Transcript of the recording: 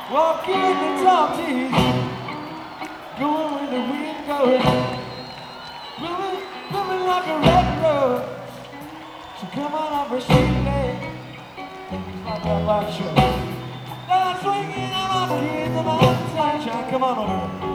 Walking the tall tees, going with the wind goes, moving like a red road. So come on over, sweet lady, like that white shirt. Now I'm swinging on my kids and my sunshine. Come on over.